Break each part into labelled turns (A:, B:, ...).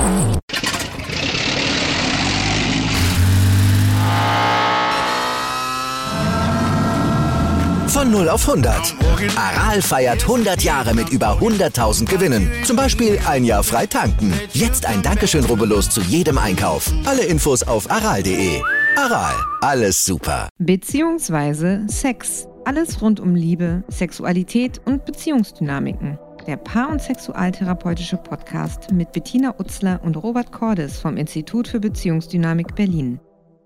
A: Von 0 auf 100. Aral feiert 100 Jahre mit über 100.000 Gewinnen. Zum Beispiel ein Jahr frei tanken. Jetzt ein Dankeschön, rubbellos zu jedem Einkauf. Alle Infos auf aral.de. Aral, alles super.
B: Beziehungsweise Sex. Alles rund um Liebe, Sexualität und Beziehungsdynamiken. Der Paar- und Sexualtherapeutische Podcast mit Bettina Utzler und Robert Cordes vom Institut für Beziehungsdynamik Berlin.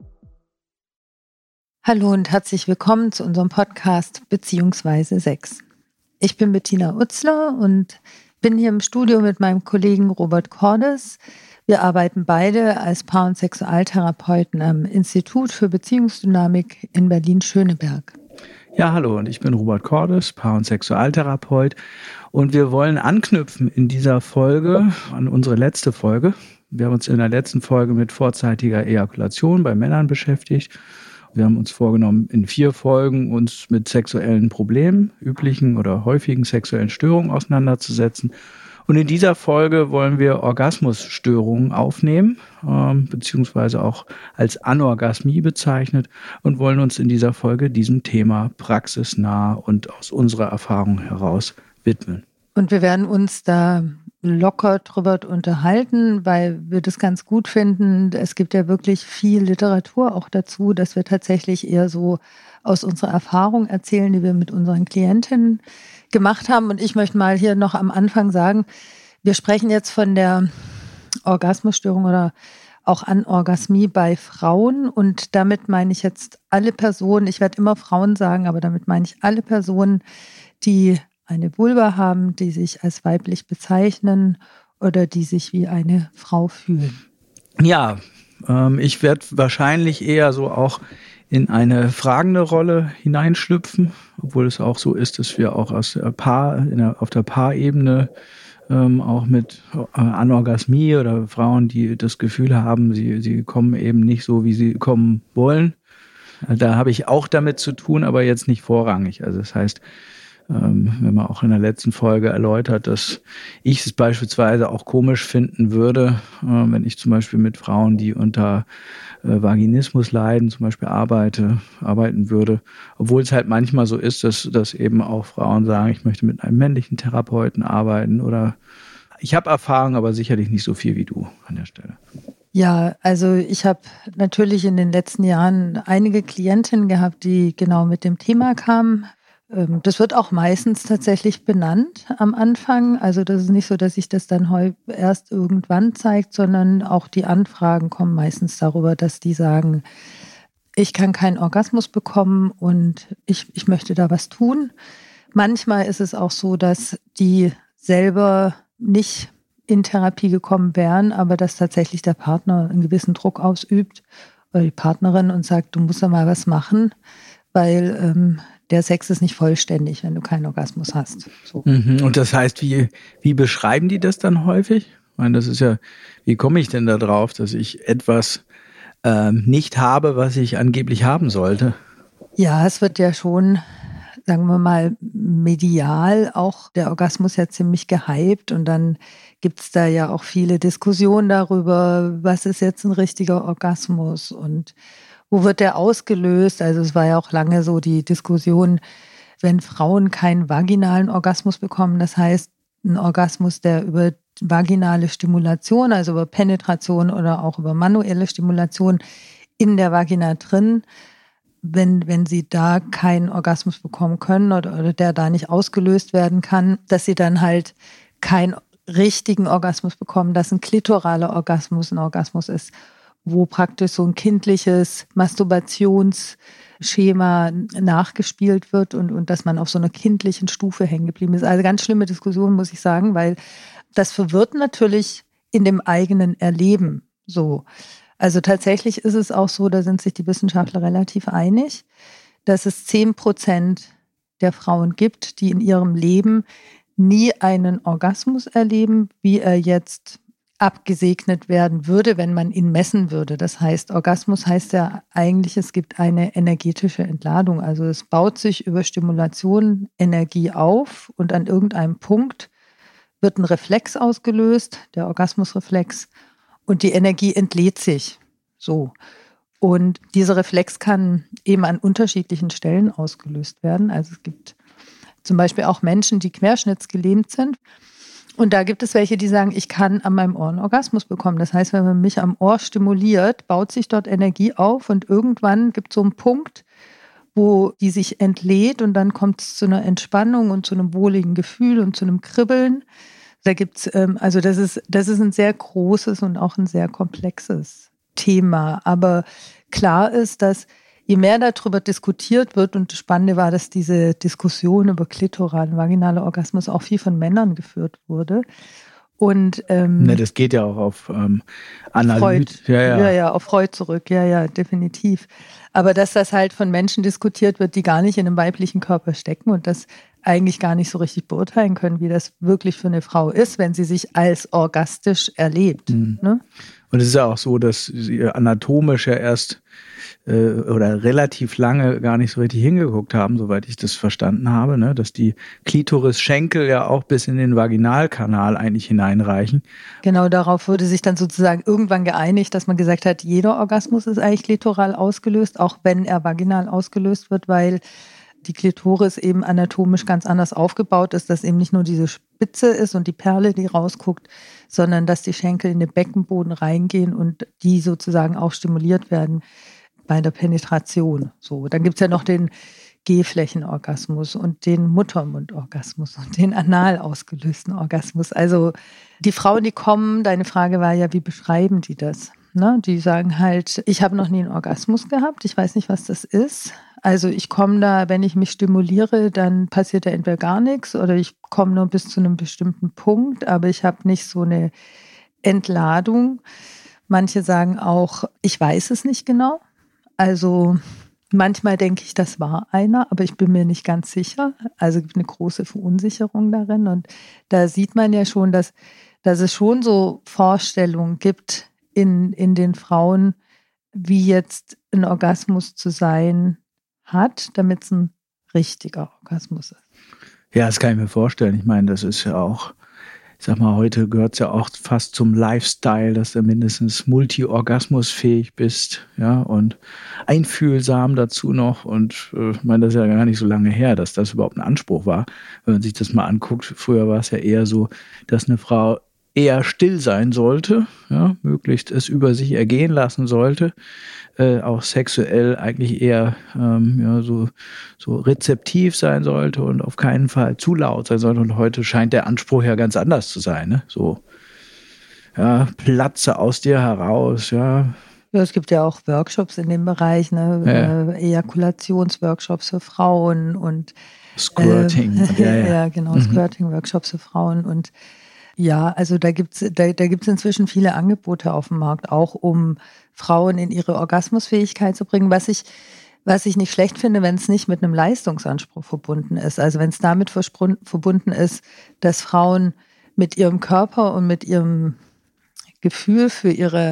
C: Hallo und herzlich willkommen zu unserem Podcast Beziehungsweise Sex. Ich bin Bettina Utzler und bin hier im Studio mit meinem Kollegen Robert Cordes. Wir arbeiten beide als Paar- und Sexualtherapeuten am Institut für Beziehungsdynamik in Berlin-Schöneberg.
D: Ja, hallo, und ich bin Robert Cordes, Paar- und Sexualtherapeut. Und wir wollen anknüpfen in dieser Folge an unsere letzte Folge. Wir haben uns in der letzten Folge mit vorzeitiger Ejakulation bei Männern beschäftigt. Wir haben uns vorgenommen, in 4 Folgen uns mit sexuellen Problemen, üblichen oder häufigen sexuellen Störungen auseinanderzusetzen. Und in dieser Folge wollen wir Orgasmusstörungen aufnehmen, beziehungsweise auch als Anorgasmie bezeichnet, und wollen uns in dieser Folge diesem Thema praxisnah und aus unserer Erfahrung heraus widmen. Und wir werden uns da locker drüber unterhalten, weil wir das ganz gut finden. Es gibt ja wirklich viel Literatur auch dazu, dass wir tatsächlich eher so aus unserer Erfahrung erzählen, die wir mit unseren Klientinnen gemacht haben. Und ich möchte mal hier noch am Anfang sagen, wir sprechen jetzt von der Orgasmusstörung oder auch Anorgasmie bei Frauen. Und damit meine ich jetzt alle Personen, ich werde immer Frauen sagen, aber damit meine ich alle Personen, die eine Vulva haben, die sich als weiblich bezeichnen oder die sich wie eine Frau fühlen. Ja, ich werde wahrscheinlich eher so auch in eine fragende Rolle hineinschlüpfen, obwohl es auch so ist, dass wir auch auf der Paarebene auch mit Anorgasmie oder Frauen, die das Gefühl haben, sie kommen eben nicht so, wie sie kommen wollen. Da habe ich auch damit zu tun, aber jetzt nicht vorrangig. Also das heißt, wenn man auch in der letzten Folge erläutert, dass ich es beispielsweise auch komisch finden würde, wenn ich zum Beispiel mit Frauen, die unter Vaginismus leiden, zum Beispiel arbeiten würde, obwohl es halt manchmal so ist, dass eben auch Frauen sagen, ich möchte mit einem männlichen Therapeuten arbeiten, oder ich habe Erfahrung, aber sicherlich nicht so viel wie du an der Stelle. Ja, also ich habe natürlich in den letzten Jahren einige Klientinnen gehabt, die genau mit dem Thema kamen. Das wird auch meistens tatsächlich benannt am Anfang. Also das ist nicht so, dass sich das dann erst irgendwann zeigt, sondern auch die Anfragen kommen meistens darüber, dass die sagen, ich kann keinen Orgasmus bekommen und ich möchte da was tun. Manchmal ist es auch so, dass die selber nicht in Therapie gekommen wären, aber dass tatsächlich der Partner einen gewissen Druck ausübt oder die Partnerin und sagt, du musst da mal was machen, weil der Sex ist nicht vollständig, wenn du keinen Orgasmus hast. So. Und das heißt, wie beschreiben die das dann häufig? Ich meine, das ist ja, wie komme ich denn da drauf, dass ich etwas nicht habe, was ich angeblich haben sollte? Ja, es wird ja schon, sagen wir mal, medial auch der Orgasmus ja ziemlich gehypt, und dann gibt es da ja auch viele Diskussionen darüber, was ist jetzt ein richtiger Orgasmus und wo wird der ausgelöst? Also es war ja auch lange so die Diskussion, wenn Frauen keinen vaginalen Orgasmus bekommen, das heißt ein Orgasmus, der über vaginale Stimulation, also über Penetration oder auch über manuelle Stimulation in der Vagina drin, wenn sie da keinen Orgasmus bekommen können oder der da nicht ausgelöst werden kann, dass sie dann halt keinen richtigen Orgasmus bekommen, dass ein klitoraler Orgasmus ein Orgasmus ist, wo praktisch so ein kindliches Masturbationsschema nachgespielt wird und dass man auf so einer kindlichen Stufe hängen geblieben ist. Also ganz schlimme Diskussion, muss ich sagen, weil das verwirrt natürlich in dem eigenen Erleben so. Also tatsächlich ist es auch so, da sind sich die Wissenschaftler relativ einig, dass es 10% der Frauen gibt, die in ihrem Leben nie einen Orgasmus erleben, wie er jetzt abgesegnet werden würde, wenn man ihn messen würde. Das heißt, Orgasmus heißt ja eigentlich, es gibt eine energetische Entladung. Also es baut sich über Stimulation Energie auf und an irgendeinem Punkt wird ein Reflex ausgelöst, der Orgasmusreflex,
C: und die Energie entlädt sich. So. Und dieser Reflex kann eben an unterschiedlichen Stellen ausgelöst werden. Also es gibt zum Beispiel auch Menschen, die querschnittsgelähmt sind. Und da gibt es welche, die sagen, ich kann an meinem Ohr einen Orgasmus bekommen. Das heißt, wenn man mich am Ohr stimuliert, baut sich dort Energie auf und irgendwann gibt es so einen Punkt, wo die sich entlädt und dann kommt es zu einer Entspannung und zu einem wohligen Gefühl und zu einem Kribbeln. Da gibt's, also das ist ein sehr großes und auch ein sehr komplexes Thema. Aber klar ist, dass je mehr darüber diskutiert wird, und das Spannende war, dass diese Diskussion über klitoralen, vaginale Orgasmus auch viel von Männern geführt wurde. Und
D: das geht ja auch auf
C: Freud. Ja, auf Freud zurück. Ja, definitiv. Aber dass das halt von Menschen diskutiert wird, die gar nicht in einem weiblichen Körper stecken und das eigentlich gar nicht so richtig beurteilen können, wie das wirklich für eine Frau ist, wenn sie sich als orgastisch erlebt.
D: Mhm.
C: Ne?
D: Und es ist ja auch so, dass sie anatomisch ja erst oder relativ lange gar nicht so richtig hingeguckt haben, soweit ich das verstanden habe, ne? Dass die Klitoris-Schenkel ja auch bis in den Vaginalkanal eigentlich hineinreichen.
C: Genau, darauf wurde sich dann sozusagen irgendwann geeinigt, dass man gesagt hat, jeder Orgasmus ist eigentlich klitoral ausgelöst, auch wenn er vaginal ausgelöst wird, weil die Klitoris eben anatomisch ganz anders aufgebaut ist, dass eben nicht nur diese Spitze ist und die Perle, die rausguckt, sondern dass die Schenkel in den Beckenboden reingehen und die sozusagen auch stimuliert werden bei der Penetration. So, dann gibt es ja noch den G-Flächenorgasmus und den Muttermundorgasmus und den anal ausgelösten Orgasmus. Also die Frauen, die kommen, deine Frage war ja, wie beschreiben die das? Ne? Die sagen halt, ich habe noch nie einen Orgasmus gehabt, ich weiß nicht, was das ist. Also ich komme da, wenn ich mich stimuliere, dann passiert da entweder gar nichts oder ich komme nur bis zu einem bestimmten Punkt, aber ich habe nicht so eine Entladung. Manche sagen auch, ich weiß es nicht genau. Also manchmal denke ich, das war einer, aber ich bin mir nicht ganz sicher. Also es gibt eine große Verunsicherung darin. Und da sieht man ja schon, dass es schon so Vorstellungen gibt in den Frauen, wie jetzt ein Orgasmus zu sein hat, damit es ein richtiger Orgasmus ist.
D: Ja, das kann ich mir vorstellen. Ich meine, das ist ja auch, ich sag mal, heute gehört es ja auch fast zum Lifestyle, dass du mindestens multi-orgasmusfähig bist, ja, und einfühlsam dazu noch. Und ich meine, das ist ja gar nicht so lange her, dass das überhaupt ein Anspruch war. Wenn man sich das mal anguckt, früher war es ja eher so, dass eine Frau eher still sein sollte, ja, möglichst es über sich ergehen lassen sollte, auch sexuell eigentlich eher so rezeptiv sein sollte und auf keinen Fall zu laut sein sollte. Und heute scheint der Anspruch ja ganz anders zu sein, ne? So, ja, platze aus dir heraus, ja.
C: Ja, es gibt ja auch Workshops in dem Bereich, ne? Ejakulationsworkshops für Frauen und
D: Squirting.
C: Ja, genau, Squirting-Workshops für Frauen und ja, also da gibt's inzwischen viele Angebote auf dem Markt, auch um Frauen in ihre Orgasmusfähigkeit zu bringen, was ich nicht schlecht finde, wenn es nicht mit einem Leistungsanspruch verbunden ist. Also wenn es damit verbunden ist, dass Frauen mit ihrem Körper und mit ihrem Gefühl für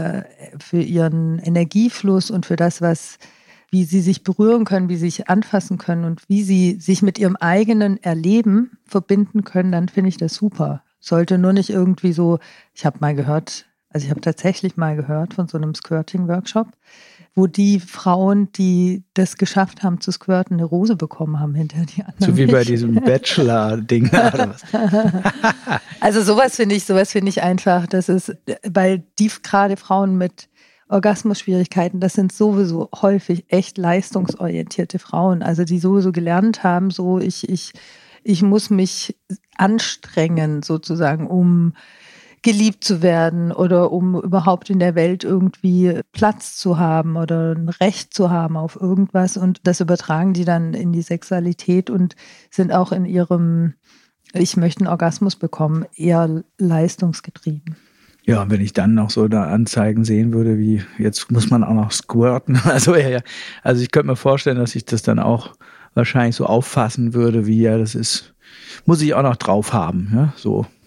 C: ihren Energiefluss und für das, wie sie sich berühren können, wie sie sich anfassen können und wie sie sich mit ihrem eigenen Erleben verbinden können, dann finde ich das super. Sollte nur nicht irgendwie so, ich habe tatsächlich mal gehört von so einem Squirting-Workshop, wo die Frauen, die das geschafft haben zu squirten, eine Rose bekommen haben hinter die anderen.
D: So wie bei diesem Bachelor-Ding oder was?
C: Also sowas finde ich einfach, das ist, weil die gerade Frauen mit Orgasmusschwierigkeiten, das sind sowieso häufig echt leistungsorientierte Frauen, also die sowieso gelernt haben, so ich muss mich anstrengen sozusagen, um geliebt zu werden oder um überhaupt in der Welt irgendwie Platz zu haben oder ein Recht zu haben auf irgendwas. Und das übertragen die dann in die Sexualität und sind auch in ihrem, ich möchte einen Orgasmus bekommen, eher leistungsgetrieben.
D: Ja, und wenn ich dann noch so da Anzeigen sehen würde, wie jetzt muss man auch noch squirten. Also ich könnte mir vorstellen, dass ich das dann auch wahrscheinlich so auffassen würde, wie ja, das ist, muss ich auch noch drauf haben, ja, so.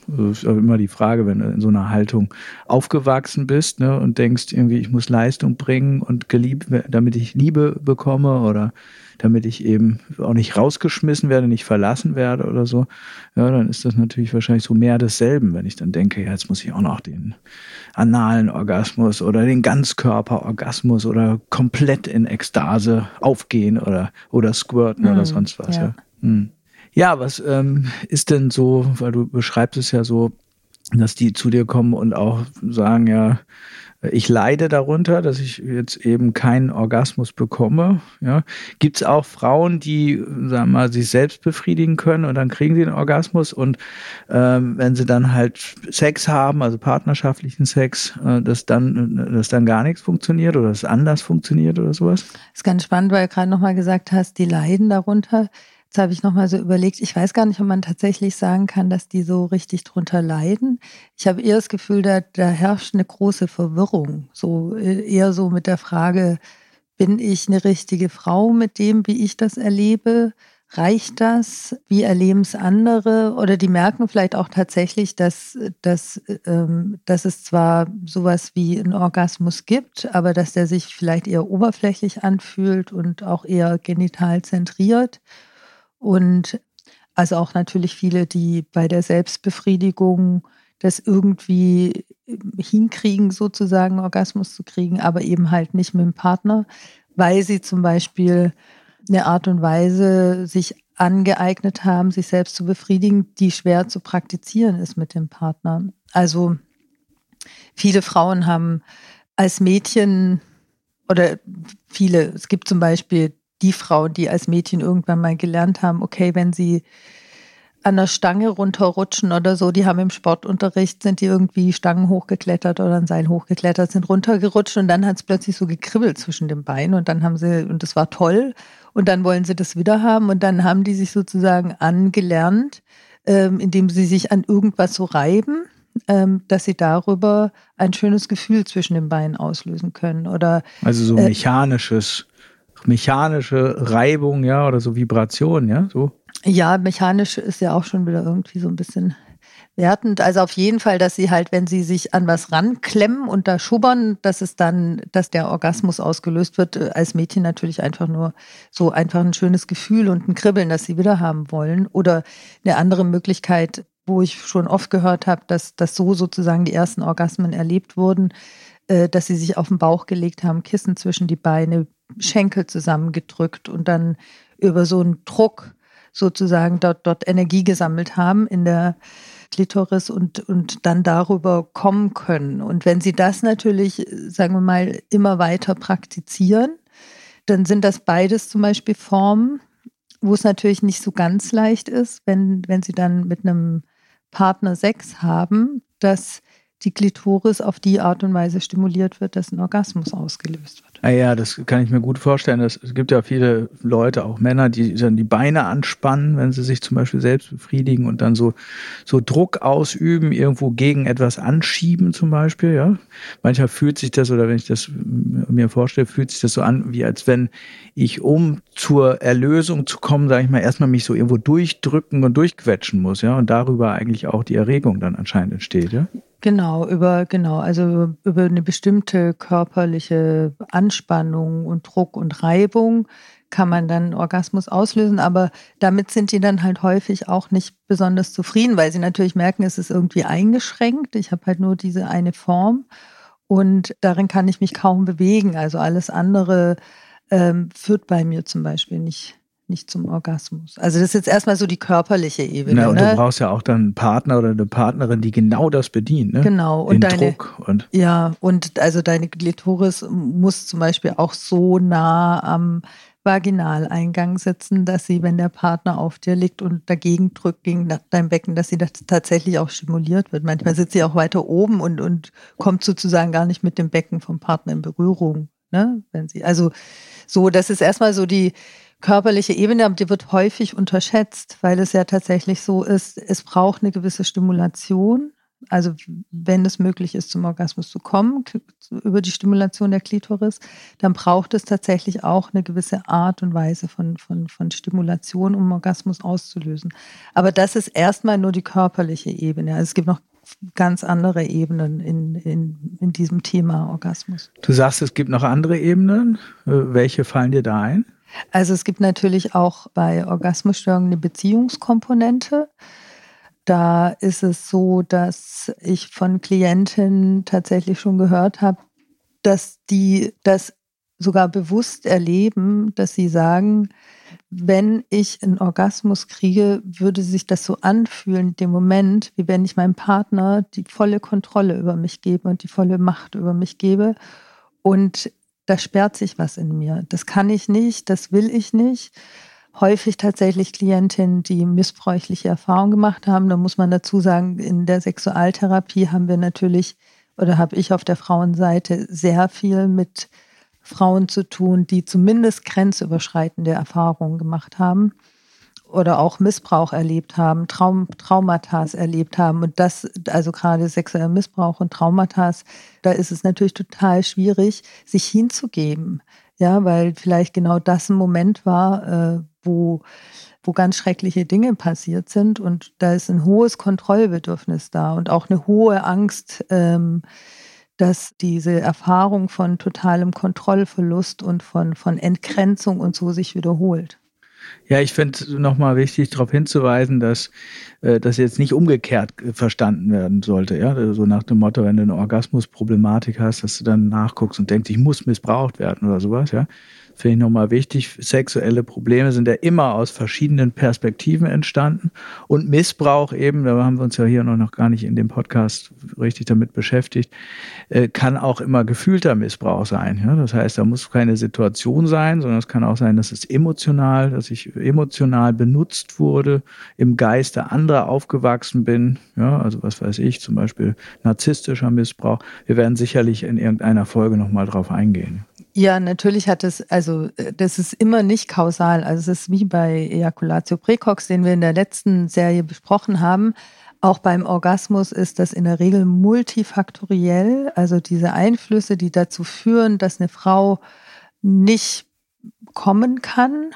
D: Das ist immer die Frage, wenn du in so einer Haltung aufgewachsen bist, ne, und denkst irgendwie, ich muss Leistung bringen und geliebt, damit ich Liebe bekomme oder damit ich eben auch nicht rausgeschmissen werde, nicht verlassen werde oder so, ja, dann ist das natürlich wahrscheinlich so mehr desselben, wenn ich dann denke, ja, jetzt muss ich auch noch den analen Orgasmus oder den Ganzkörperorgasmus oder komplett in Ekstase aufgehen oder squirten oder sonst was. Ja, ja, was ist denn so, weil du beschreibst es ja so, dass die zu dir kommen und auch sagen, ja, ich leide darunter, dass ich jetzt eben keinen Orgasmus bekomme. Ja. Gibt es auch Frauen, die, sagen wir mal, sich selbst befriedigen können und dann kriegen sie einen Orgasmus und wenn sie dann halt Sex haben, also partnerschaftlichen Sex, dass dann gar nichts funktioniert oder es anders funktioniert oder sowas?
C: Das ist ganz spannend, weil du gerade nochmal gesagt hast, die leiden darunter. Jetzt habe ich nochmal so überlegt, ich weiß gar nicht, ob man tatsächlich sagen kann, dass die so richtig drunter leiden. Ich habe eher das Gefühl, da herrscht eine große Verwirrung. So eher so mit der Frage, bin ich eine richtige Frau mit dem, wie ich das erlebe? Reicht das? Wie erleben es andere? Oder die merken vielleicht auch tatsächlich, dass es zwar sowas wie einen Orgasmus gibt, aber dass der sich vielleicht eher oberflächlich anfühlt und auch eher genital zentriert. Und also auch natürlich viele, die bei der Selbstbefriedigung das irgendwie hinkriegen, sozusagen Orgasmus zu kriegen, aber eben halt nicht mit dem Partner, weil sie zum Beispiel eine Art und Weise sich angeeignet haben, sich selbst zu befriedigen, die schwer zu praktizieren ist mit dem Partner. Also viele Frauen haben als Mädchen oder es gibt zum Beispiel die Frauen, die als Mädchen irgendwann mal gelernt haben, okay, wenn sie an der Stange runterrutschen oder so, die haben im Sportunterricht, sind die irgendwie Stangen hochgeklettert oder ein Seil hochgeklettert, sind runtergerutscht und dann hat es plötzlich so gekribbelt zwischen den Beinen und dann und das war toll und dann wollen sie das wieder haben und dann haben die sich sozusagen angelernt, indem sie sich an irgendwas so reiben, dass sie darüber ein schönes Gefühl zwischen den Beinen auslösen können. Oder
D: also so mechanische Reibung, ja, oder so Vibration, ja, so.
C: Ja, mechanisch ist ja auch schon wieder irgendwie so ein bisschen wertend. Also auf jeden Fall, dass sie halt, wenn sie sich an was ranklemmen und da schubbern, dass der Orgasmus ausgelöst wird, als Mädchen natürlich einfach nur so einfach ein schönes Gefühl und ein Kribbeln, das sie wieder haben wollen. Oder eine andere Möglichkeit, wo ich schon oft gehört habe, dass so sozusagen die ersten Orgasmen erlebt wurden, dass sie sich auf den Bauch gelegt haben, Kissen zwischen die Beine, Schenkel zusammengedrückt und dann über so einen Druck sozusagen dort Energie gesammelt haben in der Klitoris und dann darüber kommen können. Und wenn sie das natürlich, sagen wir mal, immer weiter praktizieren, dann sind das beides zum Beispiel Formen, wo es natürlich nicht so ganz leicht ist, wenn sie dann mit einem Partner Sex haben, dass die Klitoris auf die Art und Weise stimuliert wird, dass ein Orgasmus ausgelöst wird.
D: Ja, das kann ich mir gut vorstellen. Es gibt ja viele Leute, auch Männer, die dann die Beine anspannen, wenn sie sich zum Beispiel selbst befriedigen und dann so Druck ausüben, irgendwo gegen etwas anschieben zum Beispiel. Ja, manchmal fühlt sich das, oder wenn ich das mir vorstelle, fühlt sich das so an, wie als wenn ich, um zur Erlösung zu kommen, sage ich mal, erstmal mich so irgendwo durchdrücken und durchquetschen muss, ja, und darüber eigentlich auch die Erregung dann anscheinend entsteht, ja.
C: Also über eine bestimmte körperliche Anspannung und Druck und Reibung kann man dann Orgasmus auslösen, aber damit sind die dann halt häufig auch nicht besonders zufrieden, weil sie natürlich merken, es ist irgendwie eingeschränkt. Ich habe halt nur diese eine Form und darin kann ich mich kaum bewegen. Also alles andere führt bei mir zum Beispiel nicht zum Orgasmus. Also das ist jetzt erstmal so die körperliche Ebene.
D: Ja, und du brauchst ja auch dann einen Partner oder eine Partnerin, die genau das bedient. Ne?
C: Genau. Und
D: Druck.
C: Und also deine Klitoris muss zum Beispiel auch so nah am Vaginaleingang sitzen, dass sie, wenn der Partner auf dir liegt und dagegen drückt gegen dein Becken, dass sie das tatsächlich auch stimuliert wird. Manchmal sitzt sie auch weiter oben und kommt sozusagen gar nicht mit dem Becken vom Partner in Berührung. Ne? Das ist erstmal so die körperliche Ebene, aber die wird häufig unterschätzt, weil es ja tatsächlich so ist, es braucht eine gewisse Stimulation, Also wenn es möglich ist, zum Orgasmus zu kommen, über die Stimulation der Klitoris, dann braucht es tatsächlich auch eine gewisse Art und Weise von Stimulation, um Orgasmus auszulösen. Aber das ist erstmal nur die körperliche Ebene. Also es gibt noch ganz andere Ebenen in diesem Thema Orgasmus.
D: Du sagst, es gibt noch andere Ebenen. Welche fallen dir da ein?
C: Also es gibt natürlich auch bei Orgasmusstörungen eine Beziehungskomponente. Da ist es so, dass ich von Klientinnen tatsächlich schon gehört habe, dass die das sogar bewusst erleben, dass sie sagen, wenn ich einen Orgasmus kriege, würde sich das so anfühlen in dem Moment, wie wenn ich meinem Partner die volle Kontrolle über mich gebe und die volle Macht über mich gebe. Und da sperrt sich was in mir. Das kann ich nicht, das will ich nicht. Häufig tatsächlich Klientinnen, die missbräuchliche Erfahrungen gemacht haben. Da muss man dazu sagen, in der Sexualtherapie haben wir natürlich, oder habe ich auf der Frauenseite sehr viel mit Frauen zu tun, die zumindest grenzüberschreitende Erfahrungen gemacht haben oder auch Missbrauch erlebt haben, Traumata erlebt haben. Und das, also gerade sexueller Missbrauch und Traumata, da ist es natürlich total schwierig, sich hinzugeben. Ja, weil vielleicht genau das ein Moment war, wo ganz schreckliche Dinge passiert sind. Und da ist ein hohes Kontrollbedürfnis da und auch eine hohe Angst, dass diese Erfahrung von totalem Kontrollverlust und von Entgrenzung und so sich wiederholt.
D: Ja, ich finde nochmal wichtig, darauf hinzuweisen, dass das jetzt nicht umgekehrt verstanden werden sollte. Ja, so nach dem Motto, wenn du eine Orgasmusproblematik hast, dass du dann nachguckst und denkst, ich muss missbraucht werden oder sowas. Ja, finde ich nochmal wichtig. Sexuelle Probleme sind ja immer aus verschiedenen Perspektiven entstanden und Missbrauch eben, da haben wir uns ja hier noch gar nicht in dem Podcast richtig damit beschäftigt, kann auch immer gefühlter Missbrauch sein. Ja, das heißt, da muss keine Situation sein, sondern es kann auch sein, dass es emotional, dass ich emotional benutzt wurde, im Geiste anderer aufgewachsen bin. Ja, also was weiß ich, zum Beispiel narzisstischer Missbrauch. Wir werden sicherlich in irgendeiner Folge nochmal drauf eingehen.
C: Ja, natürlich hat es, also das ist immer nicht kausal. Also es ist wie bei Ejaculatio Precox, den wir in der letzten Serie besprochen haben. Auch beim Orgasmus ist das in der Regel multifaktoriell. Also diese Einflüsse, die dazu führen, dass eine Frau nicht kommen kann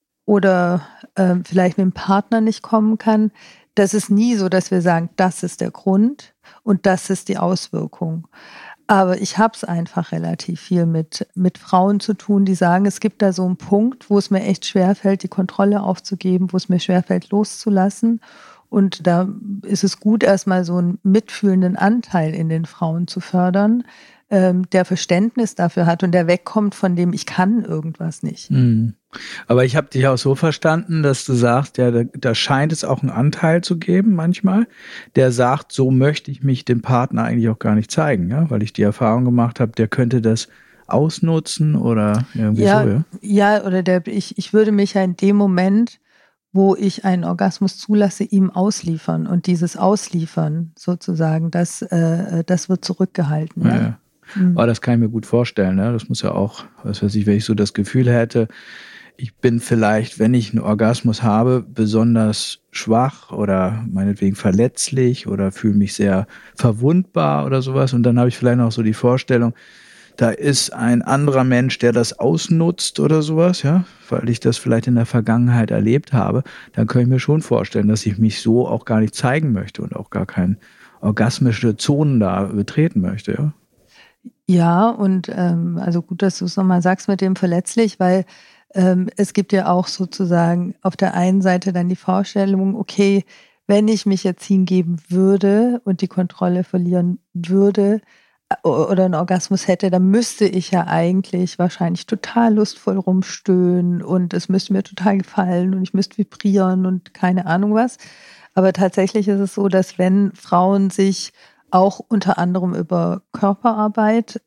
C: oder vielleicht mit dem Partner nicht kommen kann. Das ist nie so, dass wir sagen, das ist der Grund und das ist die Auswirkung. Aber ich habe es einfach relativ viel mit Frauen zu tun, die sagen, es gibt da so einen Punkt, wo es mir echt schwerfällt, die Kontrolle aufzugeben, wo es mir schwerfällt, loszulassen. Und da ist es gut, erstmal so einen mitfühlenden Anteil in den Frauen zu fördern, der Verständnis dafür hat und der wegkommt von dem, ich kann irgendwas nicht.
D: Mhm. Aber ich habe dich auch so verstanden, dass du sagst, ja, da scheint es auch einen Anteil zu geben manchmal, der sagt, so möchte ich mich dem Partner eigentlich auch gar nicht zeigen, ja, weil ich die Erfahrung gemacht habe, der könnte das ausnutzen oder irgendwie so, ja?
C: Ja, oder ich würde mich ja in dem Moment, wo ich einen Orgasmus zulasse, ihm ausliefern. Und dieses Ausliefern sozusagen, das wird zurückgehalten. Ja.
D: Ja. Aber das kann ich mir gut vorstellen. Ne? Das muss ja auch, was weiß ich, wenn ich so das Gefühl hätte, ich bin vielleicht, wenn ich einen Orgasmus habe, besonders schwach oder meinetwegen verletzlich oder fühle mich sehr verwundbar oder sowas. Und dann habe ich vielleicht noch so die Vorstellung, da ist ein anderer Mensch, der das ausnutzt oder sowas, ja, weil ich das vielleicht in der Vergangenheit erlebt habe. Dann kann ich mir schon vorstellen, dass ich mich so auch gar nicht zeigen möchte und auch gar keine orgasmische Zonen da betreten möchte, ja.
C: Ja, und also gut, dass du es nochmal sagst mit dem verletzlich, weil es gibt ja auch sozusagen auf der einen Seite dann die Vorstellung, okay, wenn ich mich jetzt hingeben würde und die Kontrolle verlieren würde oder einen Orgasmus hätte, dann müsste ich ja eigentlich wahrscheinlich total lustvoll rumstöhnen und es müsste mir total gefallen und ich müsste vibrieren und keine Ahnung was. Aber tatsächlich ist es so, dass wenn Frauen sich auch unter anderem über Körperarbeit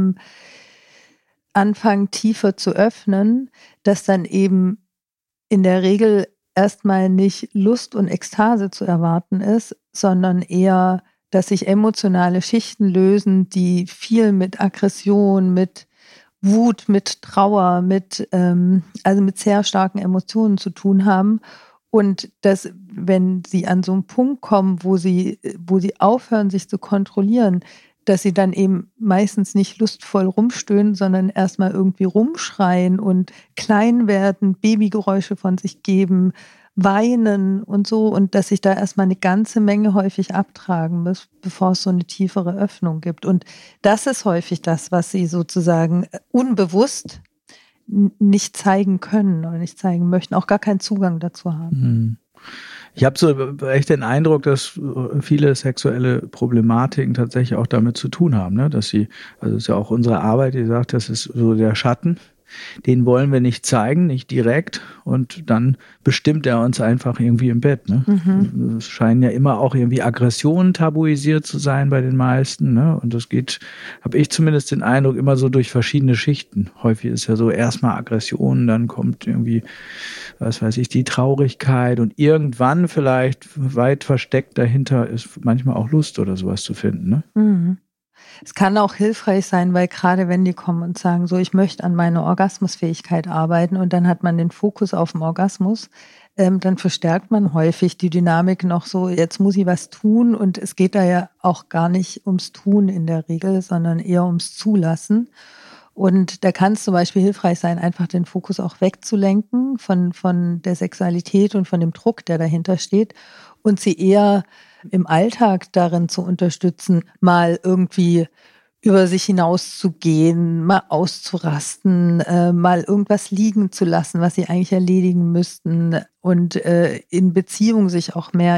C: anfangen, tiefer zu öffnen, dass dann eben in der Regel erstmal nicht Lust und Ekstase zu erwarten ist, sondern eher, dass sich emotionale Schichten lösen, die viel mit Aggression, mit Wut, mit Trauer, also mit sehr starken Emotionen zu tun haben. Und dass, wenn sie an so einen Punkt kommen, wo sie aufhören, sich zu kontrollieren, dass sie dann eben meistens nicht lustvoll rumstöhnen, sondern erstmal irgendwie rumschreien und klein werden, Babygeräusche von sich geben, weinen und so, und dass sich da erstmal eine ganze Menge häufig abtragen muss, bevor es so eine tiefere Öffnung gibt. Und das ist häufig das, was sie sozusagen unbewusst nicht zeigen können oder nicht zeigen möchten, auch gar keinen Zugang dazu haben.
D: Ich habe so echt den Eindruck, dass viele sexuelle Problematiken tatsächlich auch damit zu tun haben, ne? Dass sie, also ist ja auch unsere Arbeit, die sagt, das ist so der Schatten, den wollen wir nicht zeigen, nicht direkt, und dann bestimmt er uns einfach irgendwie im Bett. Ne? Es scheinen ja immer auch irgendwie Aggressionen tabuisiert zu sein bei den meisten. Ne? Und das geht, habe ich zumindest den Eindruck, immer so durch verschiedene Schichten. Häufig ist ja so erstmal Aggression, dann kommt irgendwie, was weiß ich, die Traurigkeit, und irgendwann vielleicht weit versteckt dahinter ist manchmal auch Lust oder sowas zu finden. Ne?
C: Es kann auch hilfreich sein, weil gerade wenn die kommen und sagen, so, ich möchte an meiner Orgasmusfähigkeit arbeiten, und dann hat man den Fokus auf den Orgasmus, dann verstärkt man häufig die Dynamik noch so, jetzt muss ich was tun, und es geht da ja auch gar nicht ums Tun in der Regel, sondern eher ums Zulassen. Und da kann es zum Beispiel hilfreich sein, einfach den Fokus auch wegzulenken von der Sexualität und von dem Druck, der dahinter steht, und sie eher im Alltag darin zu unterstützen, mal irgendwie über sich hinauszugehen, mal auszurasten, mal irgendwas liegen zu lassen, was sie eigentlich erledigen müssten, und in Beziehung sich auch mehr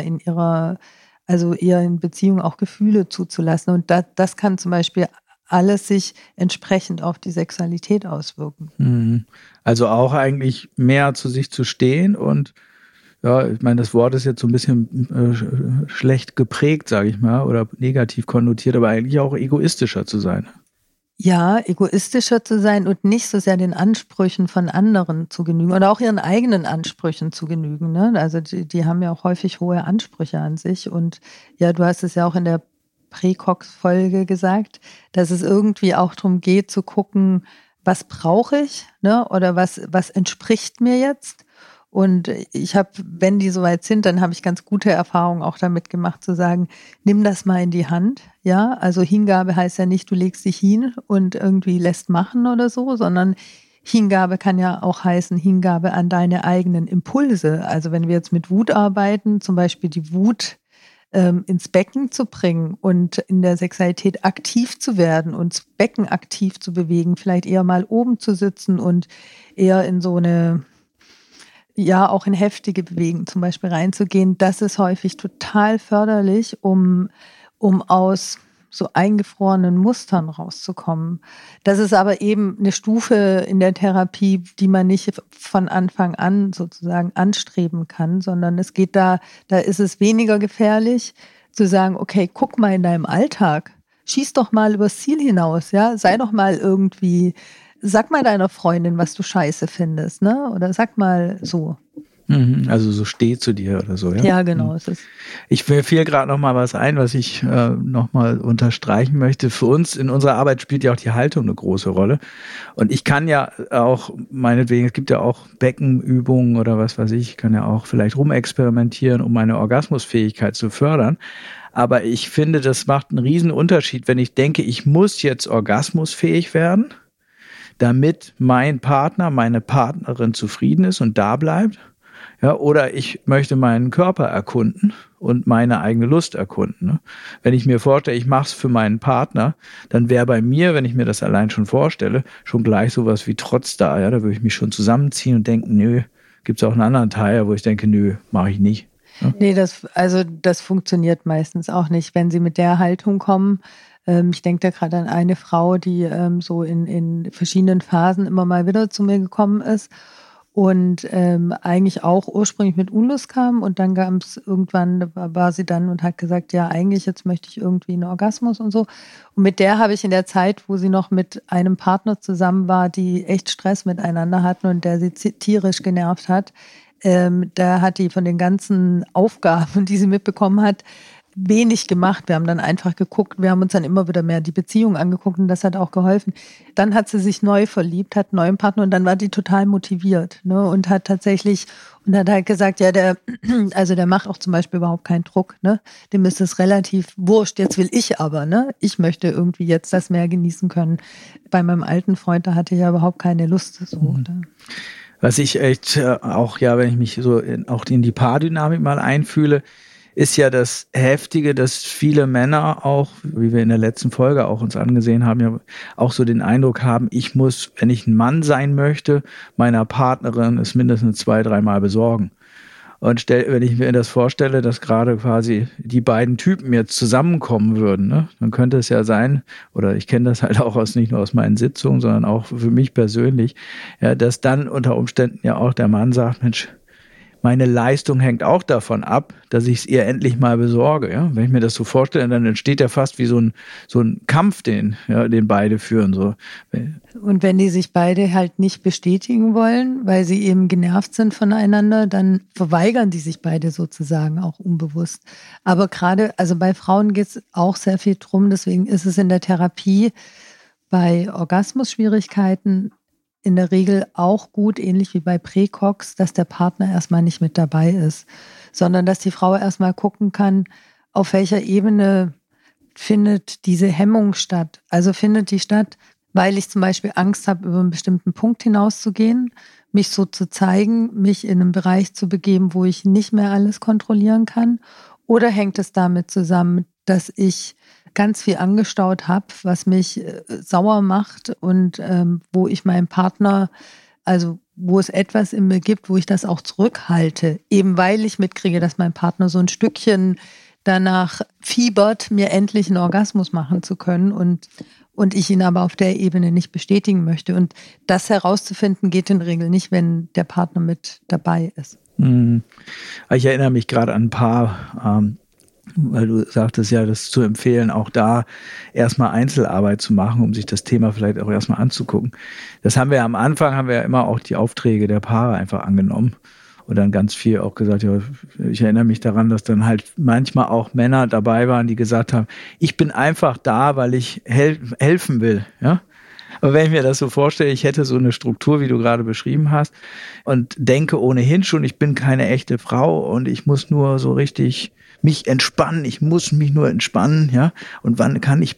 C: eher in Beziehung auch Gefühle zuzulassen. Und das kann zum Beispiel alles sich entsprechend auf die Sexualität auswirken.
D: Also auch eigentlich mehr zu sich zu stehen, und ja, ich meine, das Wort ist jetzt so ein bisschen schlecht geprägt, sage ich mal, oder negativ konnotiert, aber eigentlich auch egoistischer zu sein.
C: Ja, egoistischer zu sein und nicht so sehr den Ansprüchen von anderen zu genügen oder auch ihren eigenen Ansprüchen zu genügen. Ne? Also die haben ja auch häufig hohe Ansprüche an sich. Und ja, du hast es ja auch in der Präcox-Folge gesagt, dass es irgendwie auch darum geht zu gucken, was brauche ich, ne? Oder was entspricht mir jetzt? Und ich habe, wenn die soweit sind, dann habe ich ganz gute Erfahrungen auch damit gemacht, zu sagen, nimm das mal in die Hand. Ja, also Hingabe heißt ja nicht, du legst dich hin und irgendwie lässt machen oder so, sondern Hingabe kann ja auch heißen, Hingabe an deine eigenen Impulse. Also wenn wir jetzt mit Wut arbeiten, zum Beispiel die Wut ins Becken zu bringen und in der Sexualität aktiv zu werden und das Becken aktiv zu bewegen, vielleicht eher mal oben zu sitzen und eher in so eine, ja, auch in heftige Bewegungen zum Beispiel reinzugehen, das ist häufig total förderlich, um aus so eingefrorenen Mustern rauszukommen. Das ist aber eben eine Stufe in der Therapie, die man nicht von Anfang an sozusagen anstreben kann, sondern es geht da ist es weniger gefährlich zu sagen, okay, guck mal in deinem Alltag, schieß doch mal übers Ziel hinaus, ja, sei doch mal irgendwie, sag mal deiner Freundin, was du scheiße findest, ne? Oder sag mal so.
D: Also so steh zu dir oder so, ja?
C: Ja, genau. Es ist.
D: Mir fiel gerade noch mal was ein, was ich noch mal unterstreichen möchte. Für uns in unserer Arbeit spielt ja auch die Haltung eine große Rolle. Und ich kann ja auch, meinetwegen, es gibt ja auch Beckenübungen oder was weiß ich kann ja auch vielleicht rumexperimentieren, um meine Orgasmusfähigkeit zu fördern. Aber ich finde, das macht einen riesen Unterschied, wenn ich denke, ich muss jetzt orgasmusfähig werden, damit mein Partner, meine Partnerin zufrieden ist und da bleibt. Ja, oder ich möchte meinen Körper erkunden und meine eigene Lust erkunden. Ne? Wenn ich mir vorstelle, ich mache es für meinen Partner, dann wäre bei mir, wenn ich mir das allein schon vorstelle, schon gleich sowas wie Trotz da. Ja? Da würde ich mich schon zusammenziehen und denken, nö, gibt es auch einen anderen Teil, wo ich denke, nö, mache ich nicht. Ja?
C: Nee, das funktioniert meistens auch nicht, wenn sie mit der Haltung kommen. Ich denke da gerade an eine Frau, die so in verschiedenen Phasen immer mal wieder zu mir gekommen ist und eigentlich auch ursprünglich mit Unlust kam, und dann gab es irgendwann, war sie dann und hat gesagt, ja, eigentlich jetzt möchte ich irgendwie einen Orgasmus und so. Und mit der habe ich in der Zeit, wo sie noch mit einem Partner zusammen war, die echt Stress miteinander hatten und der sie tierisch genervt hat, da hat die von den ganzen Aufgaben, die sie mitbekommen hat, wenig gemacht. Wir haben dann einfach geguckt, wir haben uns dann immer wieder mehr die Beziehung angeguckt und das hat auch geholfen. Dann hat sie sich neu verliebt, hat einen neuen Partner und dann war die total motiviert, ne, und hat tatsächlich, und hat halt gesagt, ja, der macht auch zum Beispiel überhaupt keinen Druck, ne, dem ist es relativ wurscht, jetzt will ich aber, ne, ich möchte irgendwie jetzt das mehr genießen können. Bei meinem alten Freund, da hatte ich ja überhaupt keine Lust, so, oder?
D: Was ich echt auch, ja, wenn ich mich so auch in die Paardynamik mal einfühle, ist ja das Heftige, dass viele Männer auch, wie wir in der letzten Folge auch uns angesehen haben, ja auch so den Eindruck haben, ich muss, wenn ich ein Mann sein möchte, meiner Partnerin es mindestens 2-3 Mal besorgen. Und wenn ich mir das vorstelle, dass gerade quasi die beiden Typen jetzt zusammenkommen würden, ne, dann könnte es ja sein, oder ich kenne das halt auch nicht nur aus meinen Sitzungen, sondern auch für mich persönlich, ja, dass dann unter Umständen ja auch der Mann sagt, Mensch, meine Leistung hängt auch davon ab, dass ich es ihr endlich mal besorge. Ja? Wenn ich mir das so vorstelle, dann entsteht ja fast wie so ein Kampf, den beide führen. So.
C: Und wenn die sich beide halt nicht bestätigen wollen, weil sie eben genervt sind voneinander, dann verweigern die sich beide sozusagen auch unbewusst. Aber gerade, also bei Frauen geht es auch sehr viel drum, deswegen ist es in der Therapie bei Orgasmusschwierigkeiten in der Regel auch gut, ähnlich wie bei Präcox, dass der Partner erstmal nicht mit dabei ist, sondern dass die Frau erstmal gucken kann, auf welcher Ebene findet diese Hemmung statt. Also findet die statt, weil ich zum Beispiel Angst habe, über einen bestimmten Punkt hinauszugehen, mich so zu zeigen, mich in einen Bereich zu begeben, wo ich nicht mehr alles kontrollieren kann, oder hängt es damit zusammen, dass ich ganz viel angestaut habe, was mich sauer macht und wo ich meinem Partner, also wo es etwas in mir gibt, wo ich das auch zurückhalte, eben weil ich mitkriege, dass mein Partner so ein Stückchen danach fiebert, mir endlich einen Orgasmus machen zu können und ich ihn aber auf der Ebene nicht bestätigen möchte. Und das herauszufinden geht in der Regel nicht, wenn der Partner mit dabei ist.
D: Ich erinnere mich gerade an ein paar weil du sagtest ja, das zu empfehlen, auch da erstmal Einzelarbeit zu machen, um sich das Thema vielleicht auch erstmal anzugucken. Das haben wir am Anfang, haben wir ja immer auch die Aufträge der Paare einfach angenommen und dann ganz viel auch gesagt, ja, ich erinnere mich daran, dass dann halt manchmal auch Männer dabei waren, die gesagt haben, ich bin einfach da, weil ich helfen will, ja. Aber wenn ich mir das so vorstelle, ich hätte so eine Struktur, wie du gerade beschrieben hast, und denke ohnehin schon, ich bin keine echte Frau und ich muss nur so richtig mich entspannen, ich muss mich nur entspannen, ja, und wann kann ich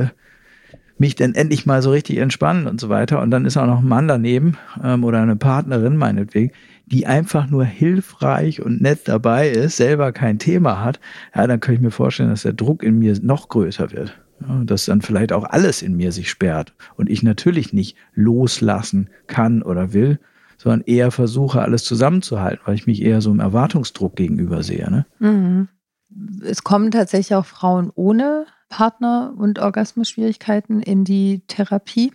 D: mich denn endlich mal so richtig entspannen und so weiter, und dann ist auch noch ein Mann daneben oder eine Partnerin meinetwegen, die einfach nur hilfreich und nett dabei ist, selber kein Thema hat, ja, dann kann ich mir vorstellen, dass der Druck in mir noch größer wird. Ja, dass dann vielleicht auch alles in mir sich sperrt und ich natürlich nicht loslassen kann oder will, sondern eher versuche, alles zusammenzuhalten, weil ich mich eher so im Erwartungsdruck gegenüber sehe. Ne?
C: Mhm. Es kommen tatsächlich auch Frauen ohne Partner und Orgasmusschwierigkeiten in die Therapie.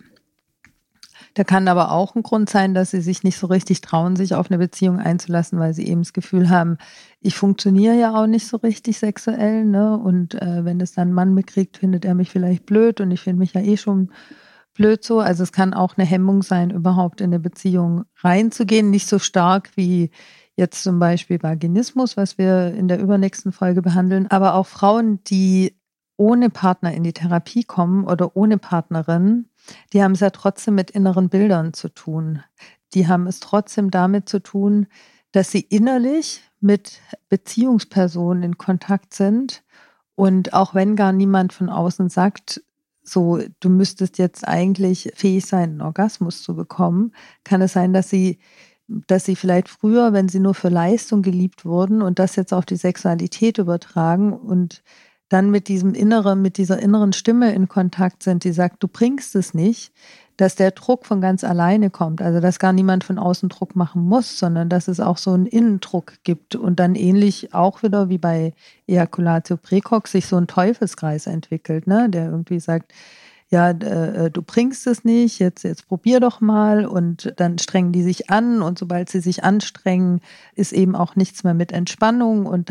C: Da kann aber auch ein Grund sein, dass sie sich nicht so richtig trauen, sich auf eine Beziehung einzulassen, weil sie eben das Gefühl haben, ich funktioniere ja auch nicht so richtig sexuell, ne? Und wenn das dann ein Mann mitkriegt, findet er mich vielleicht blöd und ich finde mich ja eh schon blöd so. Also es kann auch eine Hemmung sein, überhaupt in eine Beziehung reinzugehen. Nicht so stark wie jetzt zum Beispiel Vaginismus, was wir in der übernächsten Folge behandeln. Aber auch Frauen, die ohne Partner in die Therapie kommen oder ohne Partnerin, die haben es ja trotzdem mit inneren Bildern zu tun. Die haben es trotzdem damit zu tun, dass sie innerlich mit Beziehungspersonen in Kontakt sind. Und auch wenn gar niemand von außen sagt, so, du müsstest jetzt eigentlich fähig sein, einen Orgasmus zu bekommen, kann es sein, dass sie vielleicht früher, wenn sie nur für Leistung geliebt wurden und das jetzt auf die Sexualität übertragen und dann mit dieser inneren Stimme in Kontakt sind, die sagt, du bringst es nicht, dass der Druck von ganz alleine kommt. Also, dass gar niemand von außen Druck machen muss, sondern dass es auch so einen Innendruck gibt und dann ähnlich auch wieder wie bei Ejaculatio Precox sich so ein Teufelskreis entwickelt, ne? Der irgendwie sagt, ja, du bringst es nicht, jetzt probier doch mal, und dann strengen die sich an und sobald sie sich anstrengen, ist eben auch nichts mehr mit Entspannung und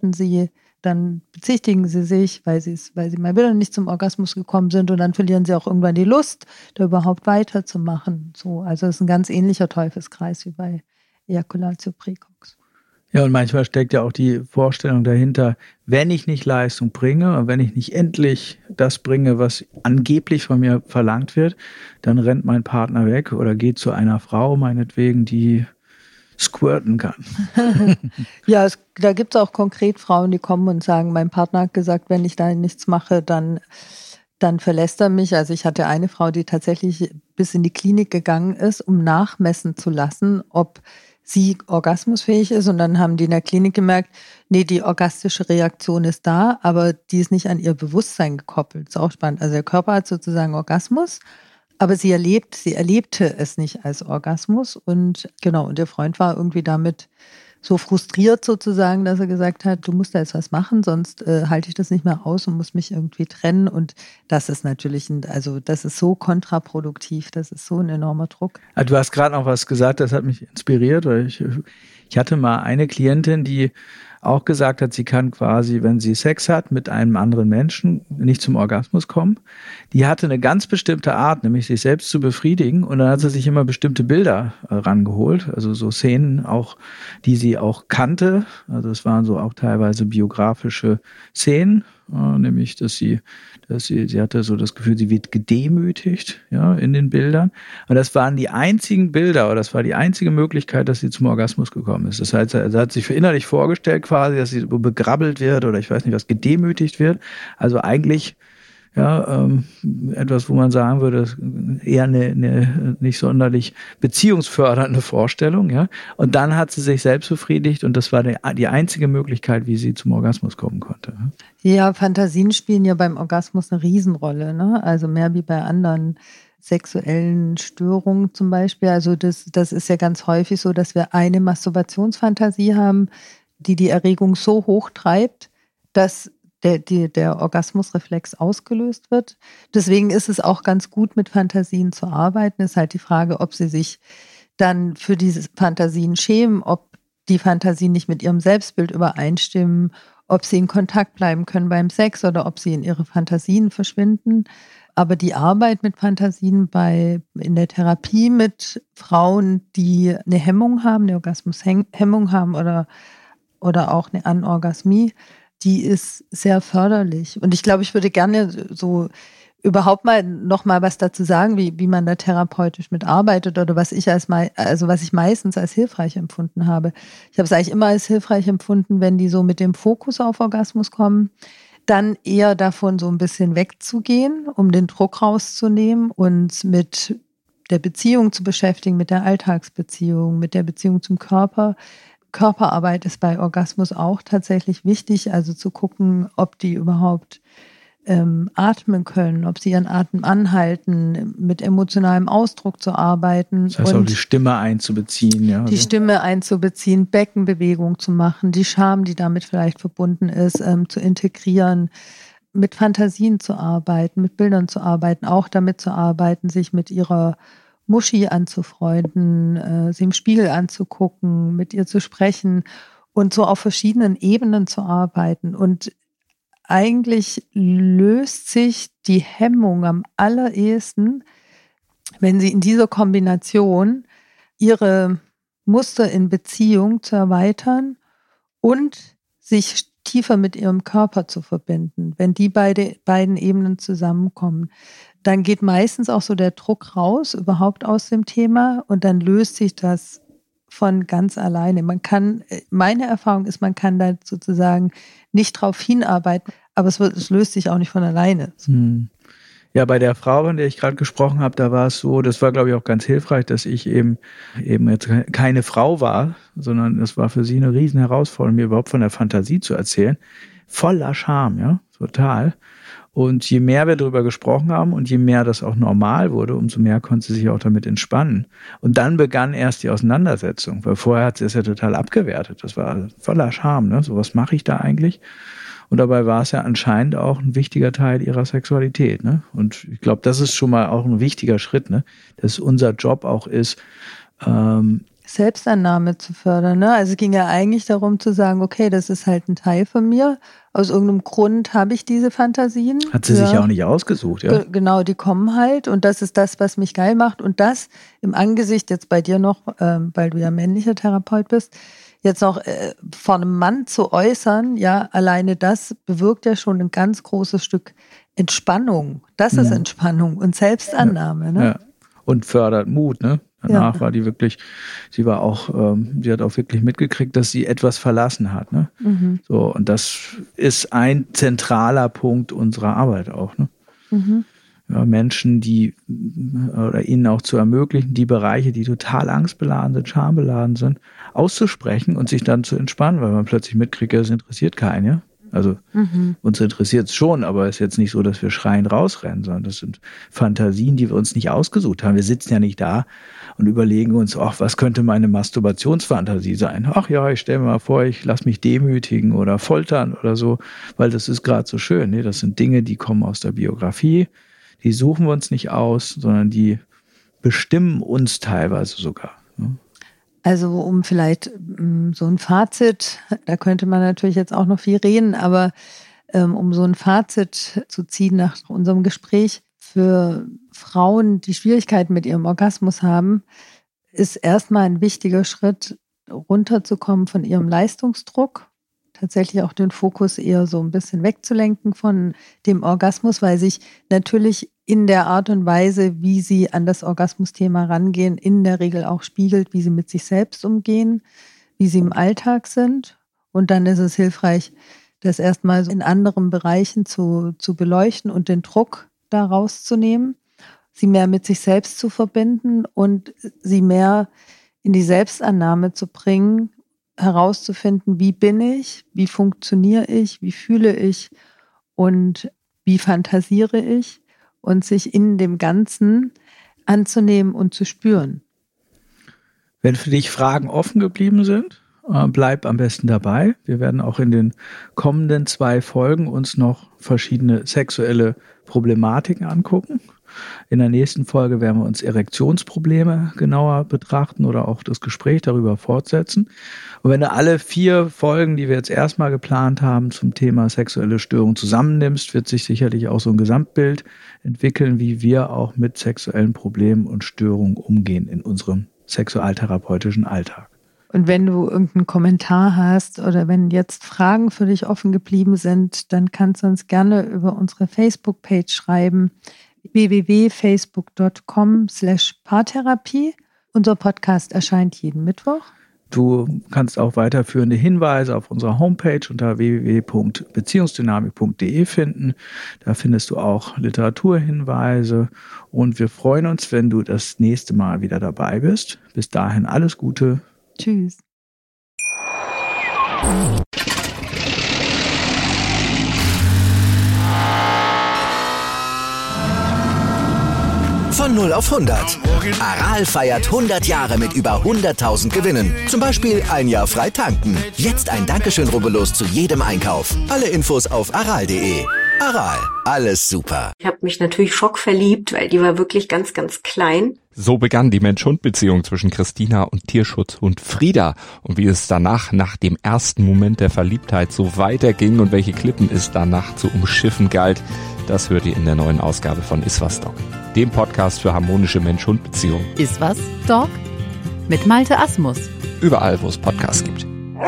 C: dann bezichtigen sie sich, weil sie mal wieder nicht zum Orgasmus gekommen sind, und dann verlieren sie auch irgendwann die Lust, da überhaupt weiterzumachen. So, also es ist ein ganz ähnlicher Teufelskreis wie bei Ejaculatio Precox.
D: Ja, und manchmal steckt ja auch die Vorstellung dahinter, wenn ich nicht Leistung bringe und wenn ich nicht endlich das bringe, was angeblich von mir verlangt wird, dann rennt mein Partner weg oder geht zu einer Frau, meinetwegen, die squirten kann.
C: Ja, da gibt es auch konkret Frauen, die kommen und sagen, mein Partner hat gesagt, wenn ich da nichts mache, dann verlässt er mich. Also ich hatte eine Frau, die tatsächlich bis in die Klinik gegangen ist, um nachmessen zu lassen, ob sie orgasmusfähig ist. Und dann haben die in der Klinik gemerkt, nee, die orgastische Reaktion ist da, aber die ist nicht an ihr Bewusstsein gekoppelt. Das ist auch spannend. Also der Körper hat sozusagen Orgasmus, aber sie erlebte es nicht als Orgasmus. Und genau, und der Freund war irgendwie damit so frustriert sozusagen, dass er gesagt hat, du musst da jetzt was machen, sonst halte ich das nicht mehr aus und muss mich irgendwie trennen. Und das ist natürlich, das ist so kontraproduktiv, das ist so ein enormer Druck.
D: Du hast gerade noch was gesagt, das hat mich inspiriert, weil ich hatte mal eine Klientin, die auch gesagt hat, sie kann quasi, wenn sie Sex hat mit einem anderen Menschen, nicht zum Orgasmus kommen. Die hatte eine ganz bestimmte Art, nämlich sich selbst zu befriedigen. Und dann hat sie sich immer bestimmte Bilder rangeholt, also so Szenen auch, die sie auch kannte. Also es waren so auch teilweise biografische Szenen, nämlich, dass sie hatte so das Gefühl, sie wird gedemütigt, ja, in den Bildern. Und das waren die einzigen Bilder, oder das war die einzige Möglichkeit, dass sie zum Orgasmus gekommen ist. Das heißt, er hat sich innerlich vorgestellt quasi, dass sie begrabbelt wird oder ich weiß nicht was, gedemütigt wird. Also eigentlich etwas, wo man sagen würde, eher eine nicht sonderlich beziehungsfördernde Vorstellung, ja. Und dann hat sie sich selbst befriedigt und das war die einzige Möglichkeit, wie sie zum Orgasmus kommen konnte.
C: Ja, Fantasien spielen ja beim Orgasmus eine Riesenrolle, ne? Also mehr wie bei anderen sexuellen Störungen zum Beispiel. Also das ist ja ganz häufig so, dass wir eine Masturbationsfantasie haben, die Erregung so hoch treibt, dass der Orgasmusreflex ausgelöst wird. Deswegen ist es auch ganz gut, mit Fantasien zu arbeiten. Ist halt die Frage, ob sie sich dann für diese Fantasien schämen, ob die Fantasien nicht mit ihrem Selbstbild übereinstimmen, ob sie in Kontakt bleiben können beim Sex oder ob sie in ihre Fantasien verschwinden. Aber die Arbeit mit Fantasien in der Therapie mit Frauen, die eine Hemmung haben, eine Orgasmushemmung haben oder auch eine Anorgasmie, die ist sehr förderlich. Und ich glaube, ich würde gerne so überhaupt noch mal was dazu sagen, wie man da therapeutisch mitarbeitet oder was ich meistens als hilfreich empfunden habe. Ich habe es eigentlich immer als hilfreich empfunden, wenn die so mit dem Fokus auf Orgasmus kommen, dann eher davon so ein bisschen wegzugehen, um den Druck rauszunehmen und mit der Beziehung zu beschäftigen, mit der Alltagsbeziehung, mit der Beziehung zum Körper. Körperarbeit ist bei Orgasmus auch tatsächlich wichtig, also zu gucken, ob die überhaupt atmen können, ob sie ihren Atem anhalten, mit emotionalem Ausdruck zu arbeiten.
D: Das heißt auch die Stimme einzubeziehen. Ja,
C: die Stimme einzubeziehen, Beckenbewegung zu machen, die Scham, die damit vielleicht verbunden ist, zu integrieren, mit Fantasien zu arbeiten, mit Bildern zu arbeiten, auch damit zu arbeiten, sich mit ihrer Muschi anzufreunden, sie im Spiegel anzugucken, mit ihr zu sprechen und so auf verschiedenen Ebenen zu arbeiten. Und eigentlich löst sich die Hemmung am allerersten, wenn sie in dieser Kombination ihre Muster in Beziehung zu erweitern und sich tiefer mit ihrem Körper zu verbinden. Wenn die beiden Ebenen zusammenkommen, dann geht meistens auch so der Druck raus, überhaupt aus dem Thema, und dann löst sich das von ganz alleine. Meine Erfahrung ist, man kann da sozusagen nicht drauf hinarbeiten, aber es löst sich auch nicht von alleine.
D: Ja, bei der Frau, von der ich gerade gesprochen habe, da war es so, das war, glaube ich, auch ganz hilfreich, dass ich eben jetzt keine Frau war, sondern es war für sie eine riesen Herausforderung, mir überhaupt von der Fantasie zu erzählen. Voller Scham, ja, total. Und je mehr wir darüber gesprochen haben und je mehr das auch normal wurde, umso mehr konnte sie sich auch damit entspannen. Und dann begann erst die Auseinandersetzung, weil vorher hat sie es ja total abgewertet. Das war voller Scham, ne? So, was mache ich da eigentlich? Und dabei war es ja anscheinend auch ein wichtiger Teil ihrer Sexualität, ne? Und ich glaube, das ist schon mal auch ein wichtiger Schritt, ne? Dass unser Job auch ist,
C: Selbstannahme zu fördern, ne? Also es ging ja eigentlich darum zu sagen, okay, das ist halt ein Teil von mir. Aus irgendeinem Grund habe ich diese Fantasien.
D: Hat sie sich ja auch nicht ausgesucht, ja?
C: Genau, die kommen halt und das ist das, was mich geil macht. Und das im Angesicht jetzt bei dir noch, weil du ja männlicher Therapeut bist, jetzt noch vor einem Mann zu äußern, ja, alleine das bewirkt ja schon ein ganz großes Stück Entspannung. Das ist Entspannung und Selbstannahme. Ne?
D: Ja. Und fördert Mut, ne? Danach war die wirklich, sie hat auch wirklich mitgekriegt, dass sie etwas verlassen hat, ne? So, und das ist ein zentraler Punkt unserer Arbeit auch, ne? Ja, Menschen, oder ihnen auch zu ermöglichen, die Bereiche, die total angstbeladen sind, schambeladen sind, auszusprechen und sich dann zu entspannen, weil man plötzlich mitkriegt, es interessiert keinen, ja? Also uns interessiert es schon, aber es ist jetzt nicht so, dass wir schreiend rausrennen, sondern das sind Fantasien, die wir uns nicht ausgesucht haben. Wir sitzen ja nicht da und überlegen uns, ach, was könnte meine Masturbationsfantasie sein? Ach ja, ich stelle mir mal vor, ich lasse mich demütigen oder foltern oder so, weil das ist gerade so schön. Nee, das sind Dinge, die kommen aus der Biografie, die suchen wir uns nicht aus, sondern die bestimmen uns teilweise sogar. Ne?
C: Also um vielleicht so ein Fazit, da könnte man natürlich jetzt auch noch viel reden, aber um so ein Fazit zu ziehen nach unserem Gespräch, für Frauen, die Schwierigkeiten mit ihrem Orgasmus haben, ist erstmal ein wichtiger Schritt, runterzukommen von ihrem Leistungsdruck, tatsächlich auch den Fokus eher so ein bisschen wegzulenken von dem Orgasmus, weil sich natürlich in der Art und Weise, wie sie an das Orgasmusthema rangehen, in der Regel auch spiegelt, wie sie mit sich selbst umgehen, wie sie im Alltag sind. Und dann ist es hilfreich, das erstmal in anderen Bereichen zu beleuchten und den Druck da rauszunehmen, sie mehr mit sich selbst zu verbinden und sie mehr in die Selbstannahme zu bringen, herauszufinden, wie bin ich, wie funktioniere ich, wie fühle ich und wie fantasiere ich. Und sich in dem Ganzen anzunehmen und zu spüren.
D: Wenn für dich Fragen offen geblieben sind, bleib am besten dabei. Wir werden auch in den kommenden 2 Folgen uns noch verschiedene sexuelle Problematiken angucken. In der nächsten Folge werden wir uns Erektionsprobleme genauer betrachten oder auch das Gespräch darüber fortsetzen. Und wenn du alle 4 Folgen, die wir jetzt erstmal geplant haben zum Thema sexuelle Störung zusammennimmst, wird sich sicherlich auch so ein Gesamtbild entwickeln, wie wir auch mit sexuellen Problemen und Störungen umgehen in unserem sexualtherapeutischen Alltag.
C: Und wenn du irgendeinen Kommentar hast oder wenn jetzt Fragen für dich offen geblieben sind, dann kannst du uns gerne über unsere Facebook-Page schreiben, www.facebook.com/Paartherapie. Unser Podcast erscheint jeden Mittwoch.
D: Du kannst auch weiterführende Hinweise auf unserer Homepage unter www.beziehungsdynamik.de finden. Da findest du auch Literaturhinweise und wir freuen uns, wenn du das nächste Mal wieder dabei bist. Bis dahin alles Gute.
C: Tschüss.
A: Von 0 auf 100. Aral feiert 100 Jahre mit über 100.000 Gewinnen. Zum Beispiel ein Jahr frei tanken. Jetzt ein Dankeschön, rubbellos zu jedem Einkauf. Alle Infos auf aral.de. Aral, alles super.
E: Ich habe mich natürlich schockverliebt, weil die war wirklich ganz, ganz klein.
F: So begann die Mensch-Hund-Beziehung zwischen Christina und Tierschutzhund Frieda. Und wie es danach, nach dem ersten Moment der Verliebtheit, so weiterging und welche Klippen es danach zu umschiffen galt, das hört ihr in der neuen Ausgabe von Iswas Dog, dem Podcast für harmonische Mensch-Hund-Beziehungen.
G: Iswas Dog mit Malte Asmus.
F: Überall, wo es Podcasts gibt.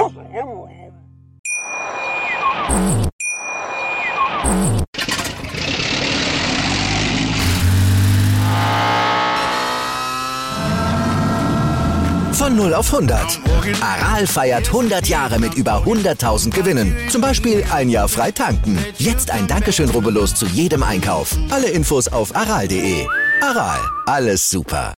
A: Von 0 auf 100. Aral feiert 100 Jahre mit über 100.000 Gewinnen. Zum Beispiel ein Jahr frei tanken. Jetzt ein Dankeschön, rubbellos zu jedem Einkauf. Alle Infos auf aral.de. Aral, alles super.